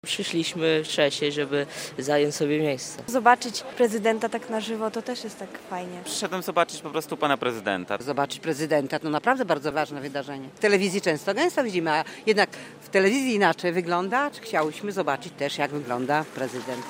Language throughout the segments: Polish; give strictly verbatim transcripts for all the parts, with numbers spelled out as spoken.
Przyszliśmy wcześniej, żeby zająć sobie miejsce. Zobaczyć prezydenta tak na żywo to też jest tak fajnie. Przyszedłem zobaczyć po prostu pana prezydenta. Zobaczyć prezydenta to naprawdę bardzo ważne wydarzenie. W telewizji często gęsto widzimy, a jednak w telewizji inaczej wygląda. Chciałyśmy zobaczyć też, jak wygląda prezydent.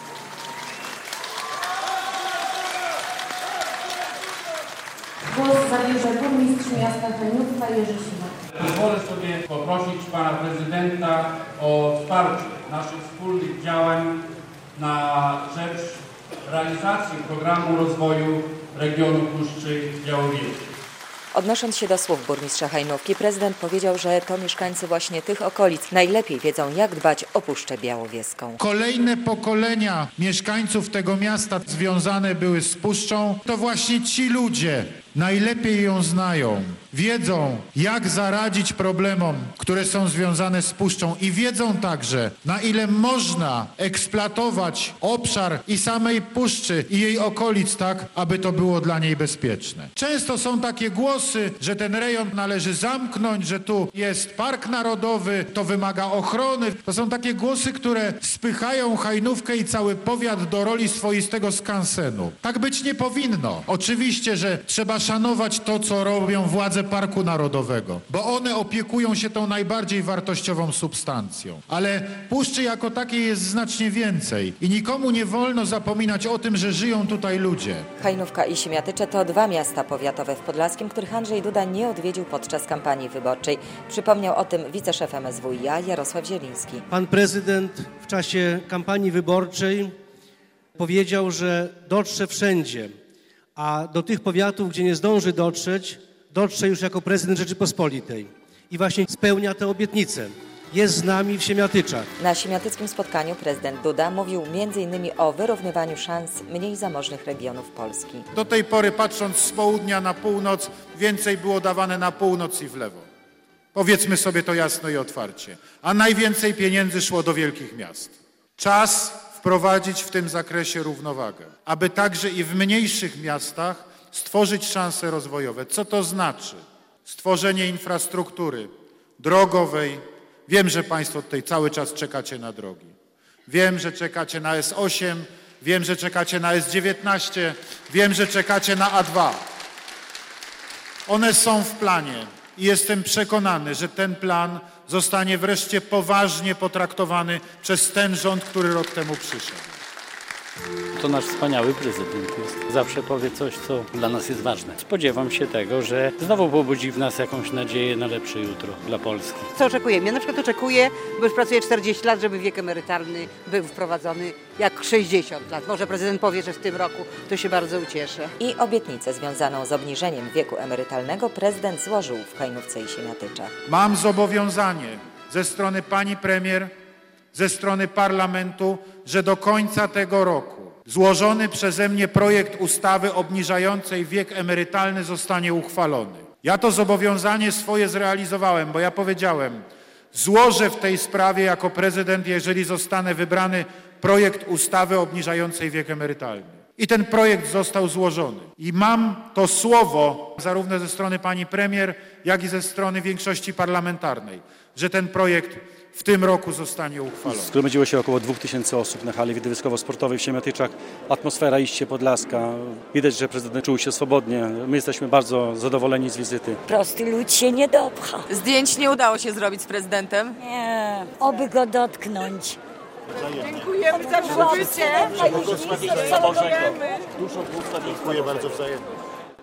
Głos zabierze burmistrz miasta Hajnówka Jerzy Simak. Pozwolę sobie poprosić pana prezydenta o wsparcie naszych wspólnych działań na rzecz realizacji programu rozwoju regionu Puszczy Białowieskiej. Odnosząc się do słów burmistrza Hajnówki, prezydent powiedział, że to mieszkańcy właśnie tych okolic najlepiej wiedzą, jak dbać o Puszczę Białowieską. Kolejne pokolenia mieszkańców tego miasta związane były z Puszczą, to właśnie ci ludzie najlepiej ją znają. Wiedzą, jak zaradzić problemom, które są związane z Puszczą i wiedzą także, na ile można eksploatować obszar i samej Puszczy i jej okolic tak, aby to było dla niej bezpieczne. Często są takie głosy, że ten rejon należy zamknąć, że tu jest park narodowy, to wymaga ochrony. To są takie głosy, które spychają Hajnówkę i cały powiat do roli swoistego skansenu. Tak być nie powinno. Oczywiście, że trzeba szanować to, co robią władze Parku Narodowego, bo one opiekują się tą najbardziej wartościową substancją. Ale Puszczy jako takiej jest znacznie więcej i nikomu nie wolno zapominać o tym, że żyją tutaj ludzie. Hajnówka i Siemiatycze to dwa miasta powiatowe w Podlaskim, których Andrzej Duda nie odwiedził podczas kampanii wyborczej. Przypomniał o tym wiceszef M S W i A Jarosław Zieliński. Pan prezydent w czasie kampanii wyborczej powiedział, że dotrze wszędzie, a do tych powiatów, gdzie nie zdąży dotrzeć, dotrze już jako prezydent Rzeczypospolitej. I właśnie spełnia tę obietnicę. Jest z nami w Siemiatyczach. Na siemiatyckim spotkaniu prezydent Duda mówił między innymi o wyrównywaniu szans mniej zamożnych regionów Polski. Do tej pory, patrząc z południa na północ, więcej było dawane na północ i w lewo. Powiedzmy sobie to jasno i otwarcie. A najwięcej pieniędzy szło do wielkich miast. Czas wprowadzić w tym zakresie równowagę, aby także i w mniejszych miastach stworzyć szanse rozwojowe. Co to znaczy? Stworzenie infrastruktury drogowej. Wiem, że Państwo tutaj cały czas czekacie na drogi. Wiem, że czekacie na S osiem, wiem, że czekacie na S dziewiętnaście, wiem, że czekacie na A dwa. One są w planie i jestem przekonany, że ten plan zostanie wreszcie poważnie potraktowany przez ten rząd, który rok temu przyszedł. To nasz wspaniały prezydent jest. Zawsze powie coś, co dla nas jest ważne. Spodziewam się tego, że znowu pobudzi w nas jakąś nadzieję na lepsze jutro dla Polski. Co oczekujemy? Ja na przykład oczekuję, bo już pracuję czterdzieści lat, żeby wiek emerytalny był wprowadzony jak sześćdziesiąt lat. Może prezydent powie, że w tym roku, to się bardzo ucieszę. I obietnicę związaną z obniżeniem wieku emerytalnego prezydent złożył w Hajnówce i Siemiatyczach. Mam zobowiązanie ze strony pani premier, ze strony parlamentu, że do końca tego roku złożony przeze mnie projekt ustawy obniżającej wiek emerytalny zostanie uchwalony. Ja to zobowiązanie swoje zrealizowałem, bo ja powiedziałem, złożę w tej sprawie jako prezydent, jeżeli zostanę wybrany, projekt ustawy obniżającej wiek emerytalny. I ten projekt został złożony. I mam to słowo zarówno ze strony pani premier, jak i ze strony większości parlamentarnej, że ten projekt w tym roku zostanie uchwalony. Zgromadziło się około dwóch tysięcy osób na hali widowiskowo-sportowej w Siemiatyczach. Atmosfera iście podlaska. Widać, że prezydent czuł się swobodnie. My jesteśmy bardzo zadowoleni z wizyty. Prosty lud się nie dopcha. Zdjęć nie udało się zrobić z prezydentem? Nie, oby go dotknąć. Dziękujemy za przybycie. Błogosławieństwa Bożego. Dużo błogosławieństwa. Dziękuję bardzo wzajemnie.